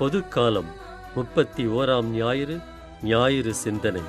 பொதுக்காலம் 31ஆம் ஞாயிறு, ஞாயிறு சிந்தனை.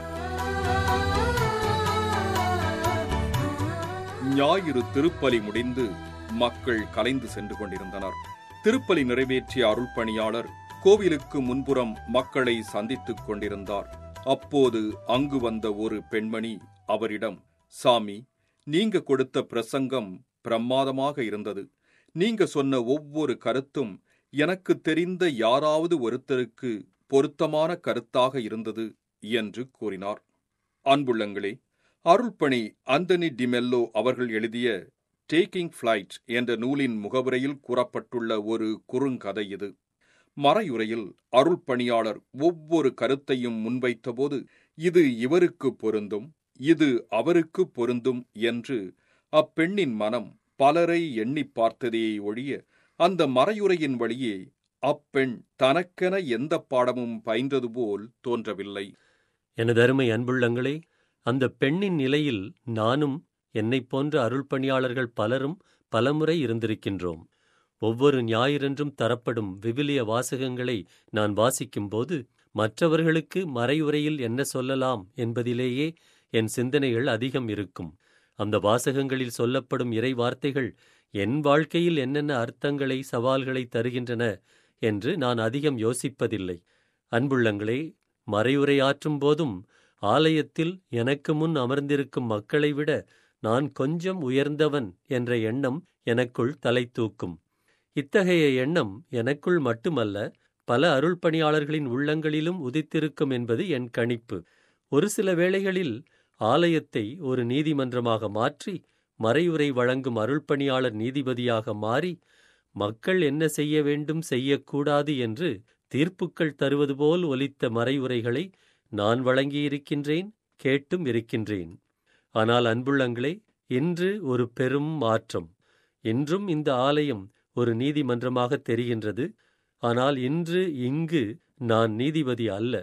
ஞாயிறு திருப்பலி முடிந்து மக்கள் கலைந்து சென்று கொண்டிருந்தனர். திருப்பலி நிறைவேற்றிய அருள்பணியாளர் கோவிலுக்கு முன்புறம் மக்களை சந்தித்துக் கொண்டிருந்தார். அப்போது அங்கு வந்த ஒரு பெண்மணி அவரிடம், சாமி, நீங்க கொடுத்த பிரசங்கம் பிரமாதமாக இருந்தது. நீங்க சொன்ன ஒவ்வொரு கருத்தும் எனக்கு தெரிந்த யாராவது ஒருத்தருக்கு பொருத்தமான கருத்தாக இருந்தது என்று கூறினார். அன்புள்ளங்களே, அருள்பணி அந்தனி டி மெல்லோ அவர்கள் எழுதிய டேக்கிங் ஃபிளைட் என்ற நூலின் முகவுரையில் கூறப்பட்டுள்ள ஒரு குறுங்கதை இது. மறையுரையில் அருள்பணியாளர் ஒவ்வொரு கருத்தையும் முன்வைத்தபோது, இது இவருக்கு பொருந்தும், இது அவருக்கு பொருந்தும் என்று அப்பெண்ணின் மனம் பலரை எண்ணி பார்த்ததே ஒழிய, அந்த மறையுரையின் வழியே அப்பெண் தனக்கென எந்த பாடமும் பயின்றது போல் தோன்றவில்லை. எனது அருமை அன்புள்ளங்களே, அந்த பெண்ணின் நிலையில் நானும் என்னைப் போன்ற அருள்பணியாளர்கள் பலரும் பலமுறை இருந்திருக்கின்றோம். ஒவ்வொரு ஞாயிறன்றும் தரப்படும் விவிலிய வாசகங்களை நான் வாசிக்கும்போது மற்றவர்களுக்கு மறையுரையில் என்ன சொல்லலாம் என்பதிலேயே என் சிந்தனைகள் அதிகம் இருக்கும். அந்த வாசகங்களில் சொல்லப்படும் இறை வார்த்தைகள் என் வாழ்க்கையில் என்னென்ன அர்த்தங்களை, சவால்களை தருகின்றன என்று நான் அதிகம் யோசிப்பதில்லை. அன்புள்ளங்களே, மறையுரையாற்றும் போதும் ஆலயத்தில் எனக்கு முன் அமர்ந்திருக்கும் மக்களை விட நான் கொஞ்சம் உயர்ந்தவன் என்ற எண்ணம் எனக்குள் தலை தூக்கும். இத்தகைய எண்ணம் எனக்குள் மட்டுமல்ல, பல அருள்பணியாளர்களின் உள்ளங்களிலும் உதித்திருக்கும் என்பது என் கணிப்பு. ஒரு சில வேளைகளில் ஆலயத்தை ஒரு நீதிமன்றமாக மாற்றி, மறையுரை வழங்கும் அருள்பணியாளர் நீதிபதியாக மாறி, மக்கள் என்ன செய்ய வேண்டும், செய்யக்கூடாது என்று தீர்ப்புக்கள் தருவது போல் ஒலித்த மறையுரைகளை நான் வழங்கியிருக்கின்றேன், கேட்டும் இருக்கின்றேன். ஆனால் அன்புள்ளங்களே, இன்று ஒரு பெரும் மாற்றம். இன்றும் இந்த ஆலயம் ஒரு நீதிமன்றமாக தெரிகின்றது. ஆனால் இன்று இங்கு நான் நீதிபதி அல்ல.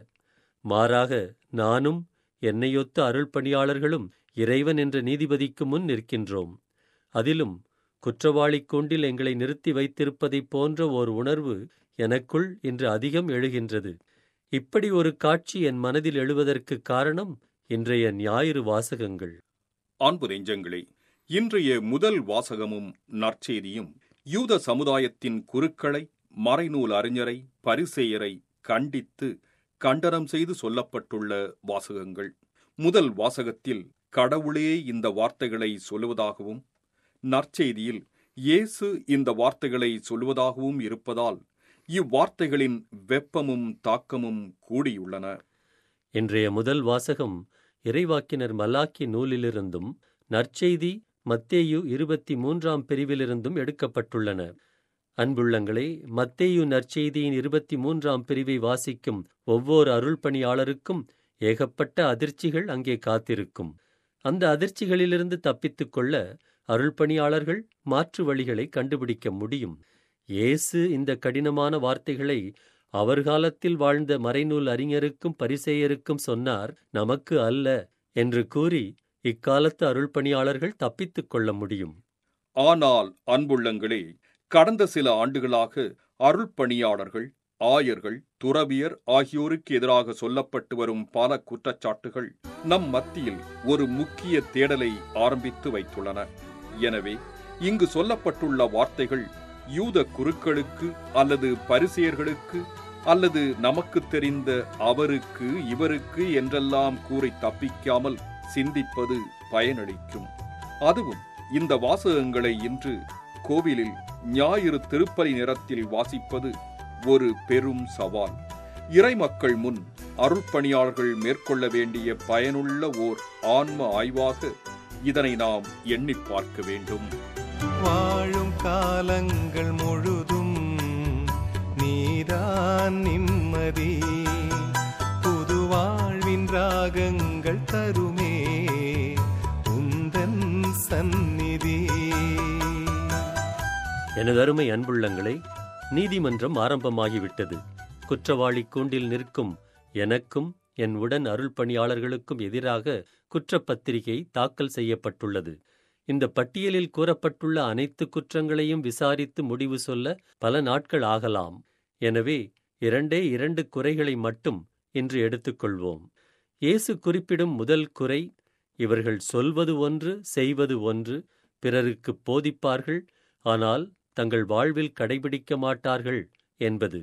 மாறாக நானும் என்னையொத்த அருள்பணியாளர்களும் இறைவன் என்ற நீதிபதிக்கு முன் நிற்கின்றோம். அதிலும் குற்றவாளி கூண்டில் எங்களை நிறுத்தி வைத்திருப்பதைப் போன்ற ஓர் உணர்வு எனக்குள் இன்று அதிகம் எழுகின்றது. இப்படி ஒரு காட்சி என் மனதில் எழுவதற்கு காரணம் இன்றைய ஞாயிறு வாசகங்கள். அன்பு நெஞ்சங்களே, இன்றைய முதல் வாசகமும் நற்செய்தியும் யூத சமுதாயத்தின் குருக்களை, மறைநூல் அறிஞரை, பரிசேயரை கண்டித்து கண்டனம் செய்து சொல்லப்பட்டுள்ள வாசகங்கள். முதல் வாசகத்தில் கடவுளே இந்த வார்த்தைகளை சொல்லுவதாகவும், நற்செய்தியில் இயேசு இந்த வார்த்தைகளை சொல்லுவதாகவும் இருப்பதால் இவ்வார்த்தைகளின் வெப்பமும் தாக்கமும் கூடியுள்ளன. இன்றைய முதல் வாசகம் இறைவாக்கினர் மலாக்கி நூலிலிருந்தும் நற்செய்தி மத்தேயு 23ஆம் பிரிவிலிருந்தும் எடுக்கப்பட்டுள்ளன. அன்புள்ளங்களே, மத்தேயு நற்செய்தியின் 23ஆம் பிரிவை வாசிக்கும் ஒவ்வொரு அருள்பணியாளருக்கும் ஏகப்பட்ட அதிர்ச்சிகள் அங்கே காத்திருக்கும். அந்த அதிர்ச்சிகளிலிருந்து தப்பித்துக் கொள்ள அருள்பணியாளர்கள் மாற்று வழிகளை கண்டுபிடிக்க முடியும். இயேசு இந்த கடினமான வார்த்தைகளை அவர் காலத்தில் வாழ்ந்த மறைநூல் அறிஞருக்கும் பரிசேயருக்கும் சொன்னார், நமக்கு அல்ல என்று கூறி இக்காலத்து அருள்பணியாளர்கள் தப்பித்துக் கொள்ள முடியும். ஆனால் அன்புள்ளங்களே, கடந்த சில ஆண்டுகளாக அருள்பணியாளர்கள், ஆயர்கள், துறவியர் ஆகியோருக்கு எதிராக சொல்லப்பட்டு வரும் பல குற்றச்சாட்டுகள் நம் மத்தியில் ஒரு முக்கிய தேடலை ஆரம்பித்து வைத்துள்ளன. எனவே இங்கு சொல்லப்பட்டுள்ள வார்த்தைகள் யூத குருக்களுக்கு அல்லது பரிசேயர்களுக்கு அல்லது நமக்கு தெரிந்த அவருக்கு, இவருக்கு என்றெல்லாம் கூறி தப்பிக்காமல் சிந்திப்பது பயனளிக்கும். அதுவும் இந்த வாசகங்களை இன்று கோவிலில் ஞாயிறு திருப்பலி நேரத்தில் வாசிப்பது ஒரு பெரும் சவால். இறைமக்கள் முன் அருள்பணியாளர்கள் மேற்கொள்ள வேண்டிய பயனுள்ள ஓர் ஆன்ம ஆய்வாக இதனை நாம் எண்ணி பார்க்க வேண்டும். வாழும் காலங்கள் முழுதும் நீதான் நிம்மதி, புது வாழ்வின் ராகங்கள் தருமே உந்தன் சந்நிதி. எனது அருமை அன்புள்ளங்களே, நீதிமன்றம் ஆரம்பமாகிவிட்டது. குற்றவாளி கூண்டில் நிற்கும் எனக்கும் என் உடன் அருள்பணியாளர்களுக்கும் எதிராக குற்றப்பத்திரிகை தாக்கல் செய்யப்பட்டுள்ளது. இந்த பட்டியலில் கூறப்பட்டுள்ள அனைத்து குற்றங்களையும் விசாரித்து முடிவு சொல்ல பல நாட்கள் ஆகலாம். எனவே 2 குறைகளை மட்டும் இன்று எடுத்துக்கொள்வோம். இயேசு குறிப்பிடும் முதல் குறை, இவர்கள் சொல்வது ஒன்று, செய்வது ஒன்று, பிறருக்குப் போதிப்பார்கள், ஆனால் தங்கள் வாழ்வில் கடைபிடிக்க மாட்டார்கள் என்பது.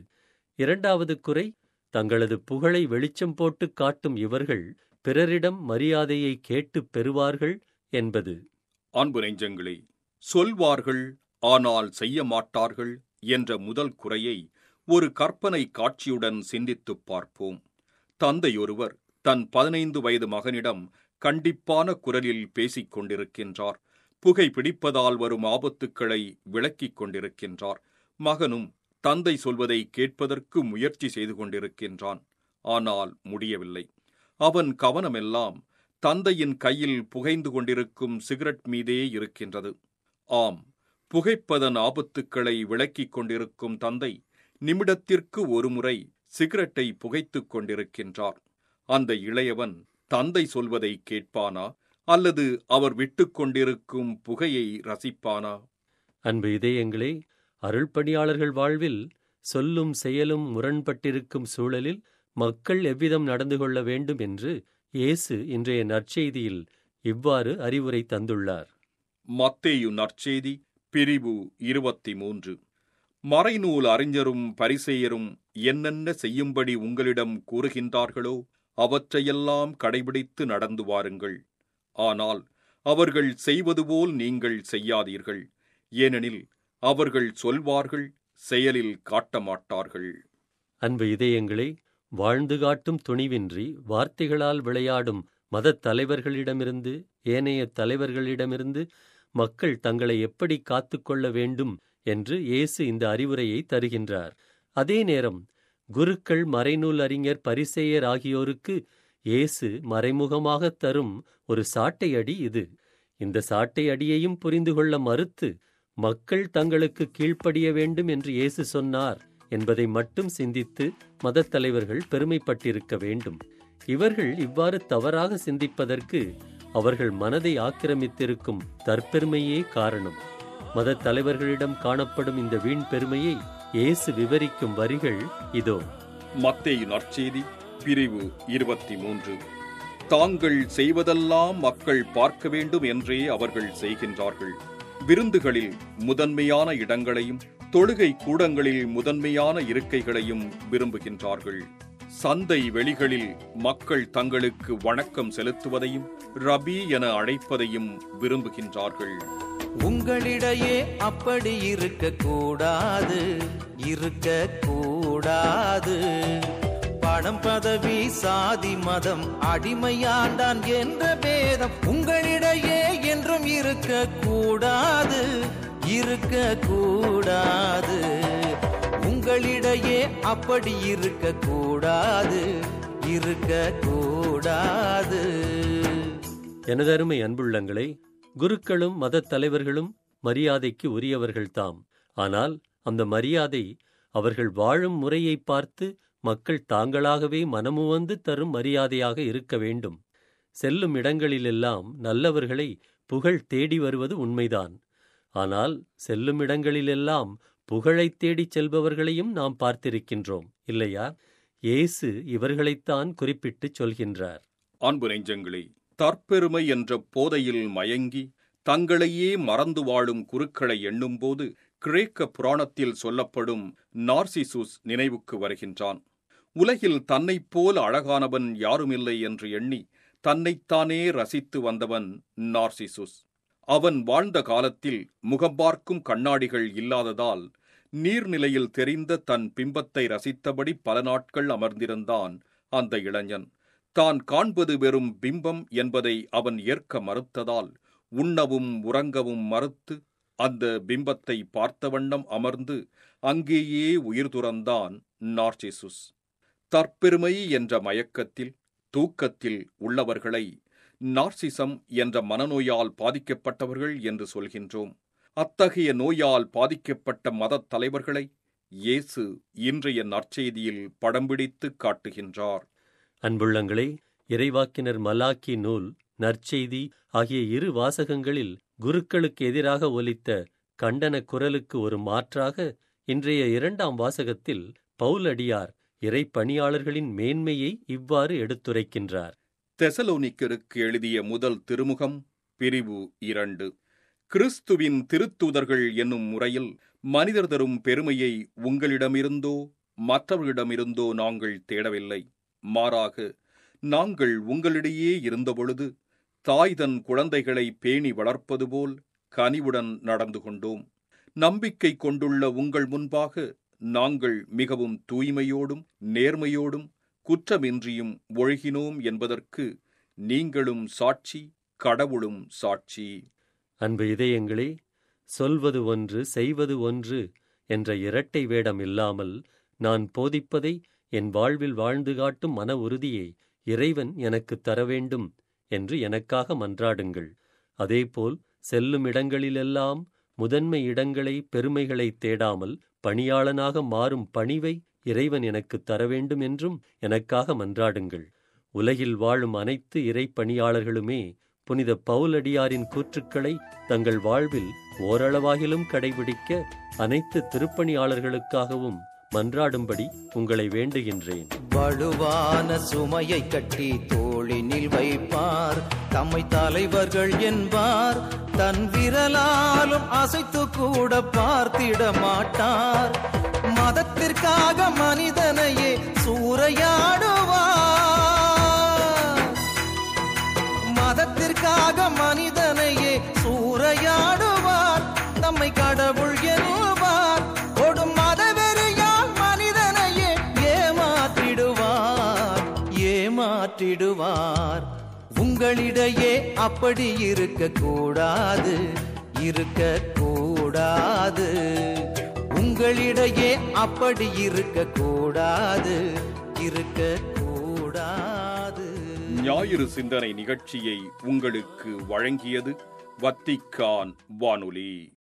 2வது குறை, தங்களது புகழை வெளிச்சம் போட்டு காட்டும் இவர்கள் பிறரிடம் மரியாதையை கேட்டுப் பெறுவார்கள் என்பது. அன்பு நெஞ்சங்களே, சொல்வார்கள் ஆனால் செய்ய மாட்டார்கள் என்ற முதல் குறையை ஒரு கற்பனை காட்சியுடன் சிந்தித்துப் பார்ப்போம். தந்தையொருவர் தன் 15 வயது மகனிடம் கண்டிப்பான குரலில் பேசிக் கொண்டிருக்கின்றார். புகை பிடிப்பதால் வரும் ஆபத்துக்களை விளக்கிக் கொண்டிருக்கின்றார். மகனும் தந்தை சொல்வதை கேட்பதற்கு முயற்சி செய்து கொண்டிருக்கின்றான். ஆனால் முடியவில்லை. அவன் கவனமெல்லாம் தந்தையின் கையில் புகைந்து கொண்டிருக்கும் சிகரெட் மீதே இருக்கின்றது. ஆம், புகைப்பதன் ஆபத்துக்களை விளக்கிக் கொண்டிருக்கும் தந்தை நிமிடத்திற்கு ஒருமுறை சிகரெட்டை புகைத்துக் கொண்டிருக்கின்றார். அந்த இளையவன் தந்தை சொல்வதை கேட்பானா, அல்லது அவர் விட்டுக் கொண்டிருக்கும் புகையை ரசிப்பானா? அன்பு இதயங்களே, அருள்பணியாளர்கள் வாழ்வில் சொல்லும் செயலும் முரண்பட்டிருக்கும் சூழலில் மக்கள் எவ்விதம் நடந்து கொள்ள வேண்டும் என்று இயேசு இன்றைய நற்செய்தியில் இவ்வாறு அறிவுரை தந்துள்ளார். மத்தேயு நற்செய்தி பிரிவு 23. மறைநூல் அறிஞரும் பரிசேயரும் என்னென்ன செய்யும்படி உங்களிடம் கூறுகின்றார்களோ அவற்றையெல்லாம் கடைபிடித்து நடந்து வாருங்கள். ஆனால் அவர்கள் செய்வது போல் நீங்கள் செய்யாதீர்கள். ஏனெனில் அவர்கள் சொல்வார்கள், செயலில் காட்ட மாட்டார்கள். அன்பு இதயங்களே, வாழ்ந்து காட்டும் துணிவின்றி வார்த்தைகளால் விளையாடும் மதத் தலைவர்களிடமிருந்து, ஏனைய தலைவர்களிடமிருந்து மக்கள் தங்களை எப்படி காத்துக்கொள்ள வேண்டும் என்று இயேசு இந்த அறிவுரையை தருகின்றார். அதே நேரம் குருக்கள், மறைநூல் அறிஞர், பரிசேயர் ஆகியோருக்கு இயேசு மறைமுகமாகத் தரும் ஒரு சாட்டை அடி இது. இந்த சாட்டை அடியையும் புரிந்து கொள்ள மறுத்து மக்கள் தங்களுக்கு கீழ்ப்படிய வேண்டும் என்று இயேசு சொன்னார் என்பதை மட்டும் சிந்தித்து மதத் தலைவர்கள் பெருமைப்பட்டிருக்க வேண்டும். இவர்கள் இவ்வாறு தவறாக சிந்திப்பதற்கு அவர்கள் மனதை ஆக்கிரமித்திருக்கும் தற்பெருமையே காரணம். மதத் தலைவர்களிடம் காணப்படும் இந்த வீண் பெருமையை இயேசு விவரிக்கும் வரிகள் இதோ. மத்தேயு நற்செய்தி பிரிவு 23. தாங்கள் செய்வதெல்லாம் மக்கள் பார்க்க வேண்டும் என்றே அவர்கள் செய்கின்றார்கள். விருந்துகளில் முதன்மையான இடங்களையும் தொழுகை கூடங்களில் முதன்மையான இருக்கைகளையும் விரும்புகின்றார்கள். சந்தை வெளிகளில் மக்கள் தங்களுக்கு வணக்கம் செலுத்துவதையும் ரபி என அழைப்பதையும் விரும்புகின்றார்கள். உங்களிடையே அப்படி இருக்கக்கூடாது, இருக்கக்கூடாது. பணம், பதவி, சாதி, மதம், அடிமையாண்டான் என்ற பேதம் உங்களிடையே என்றும் இருக்கக்கூடாது, இருக்கக்கூடாது. உங்களிடையே அப்படி இருக்கக்கூடாது, இருக்கக்கூடாது. எனதருமை அன்புள்ளங்களே, குருக்களும் மதத் தலைவர்களும் மரியாதைக்கு உரியவர்கள்தாம். ஆனால் அந்த மரியாதை அவர்கள் வாழும் முறையை பார்த்து மக்கள் தாங்களாகவே மனமுவந்து தரும் மரியாதையாக இருக்க வேண்டும். செல்லும் இடங்களிலெல்லாம் நல்லவர்களை புகழ் தேடி வருவது உண்மைதான். ஆனால் செல்லும் இடங்களிலெல்லாம் புகழைத் தேடிச் செல்பவர்களையும் நாம் பார்த்திருக்கின்றோம், இல்லையா? இயேசு இவர்களைத்தான் குறிப்பிட்டுச் சொல்கின்றார். அன்பு நெஞ்சங்களே, தற்பெருமை என்ற போதையில் மயங்கி தங்களையே மறந்து வாழும் குருக்களை எண்ணும்போது கிரேக்க புராணத்தில் சொல்லப்படும் நார்சிசுஸ் நினைவுக்கு வருகின்றான். உலகில் தன்னைப் போல் அழகானவன் யாருமில்லை என்று எண்ணி தன்னைத்தானே ரசித்து வந்தவன் நார்சிசுஸ். அவன் வாழ்ந்த காலத்தில் முகம் பார்க்கும் கண்ணாடிகள் இல்லாததால் நீர்நிலையில் தெரிந்த தன் பிம்பத்தை ரசித்தபடி பல நாட்கள் அமர்ந்திருந்தான் அந்த இளைஞன். தான் காண்பது வெறும் பிம்பம் என்பதை அவன் ஏற்க மறுத்ததால் உண்ணவும் உறங்கவும் மறுத்து அந்த பிம்பத்தை பார்த்த வண்ணம் அமர்ந்து அங்கேயே உயிர் துறந்தான் நார்சிசுஸ். தற்பெருமை என்ற மயக்கத்தில், தூக்கத்தில் உள்ளவர்களை நார்சிசம் என்ற மனநோயால் பாதிக்கப்பட்டவர்கள் என்று சொல்கின்றோம். அத்தகைய நோயால் பாதிக்கப்பட்ட மதத் தலைவர்களை இயேசு இன்றைய நற்செய்தியில் படம் பிடித்து காட்டுகின்றார். அன்புள்ளங்களே, இறைவாக்கினர் மலாக்கி நூல், நற்செய்தி ஆகிய 2 வாசகங்களில் குருக்களுக்கு எதிராக ஒலித்த கண்டன குரலுக்கு ஒரு மாற்றாக இன்றைய 2ஆம் வாசகத்தில் பவுலடியார் இறை பணியாளர்களின் மேன்மையை இவ்வாறு எடுத்துரைக்கின்றார். தெசலோனிக்கருக்கு எழுதிய முதல் திருமுகம், பிரிவு 2. கிறிஸ்துவின் திருத்தூதர்கள் என்னும் முறையில் மனிதர் தரும் பெருமையை உங்களிடமிருந்தோ மற்றவர்களிடமிருந்தோ நாங்கள் தேடவில்லை. மாறாக நாங்கள் உங்களிடையே இருந்தபொழுது தாய் தன் குழந்தைகளை பேணி வளர்ப்பது போல் கனிவுடன் நடந்து கொண்டோம். நம்பிக்கை கொண்டுள்ள உங்கள் முன்பாக நாங்கள் மிகவும் தூய்மையோடும் நேர்மையோடும் குற்றமின்றியும் ஒழுகினோம் என்பதற்கு நீங்களும் சாட்சி, கடவுளும் சாட்சி. அன்பு இதயங்களே, சொல்வது ஒன்று செய்வது ஒன்று என்ற இரட்டை வேடம் இல்லாமல் நான் போதிப்பதை என் வாழ்வில் வாழ்ந்து காட்டும் மன உறுதியை இறைவன் எனக்கு தர வேண்டும் என்று எனக்காக மன்றாடுங்கள். அதேபோல் செல்லும் இடங்களிலெல்லாம் முதன்மை இடங்களை, பெருமைகளை தேடாமல் பணியாளனாக மாறும் பணிவை இறைவன் எனக்கு தர வேண்டும் என்றும் எனக்காக மன்றாடுங்கள். உலகில் வாழும் அனைத்து இறை பணியாளர்களுமே புனித பவுலடியாரின் கூற்றுக்களை தங்கள் வாழ்வில் ஓரளவாகிலும் கடைபிடிக்க அனைத்து திருப்பணியாளர்களுக்காகவும் மன்றாடும்படி உங்களை வேண்டுகின்றேன். வலுவான சுமையை கட்டி தோளினில் வைப்பார், தம்மை தலைவர்கள் என்பார், தன் விரலாலும் அசைத்து கூட பார்த்திட மாட்டார். மதத்திற்காக மனிதனையே சூறையாடுவார், மதத்திற்காக மனிதனையே சூறையாடுவார். தம்மை கடவுள் என்பார், கொடும் மதவெறியால் மனிதனையே ஏமாற்றிடுவார், ஏமாற்றிடுவார். உங்களிடையே அப்படி இருக்கக்கூடாது, இருக்கக்கூடாது. உங்களிடையே அப்படி இருக்கக்கூடாது, இருக்கக்கூடாது. ஞாயிறு சிந்தனை நிகழ்ச்சியை உங்களுக்கு வழங்கியது வத்திக்கான் வானொலி.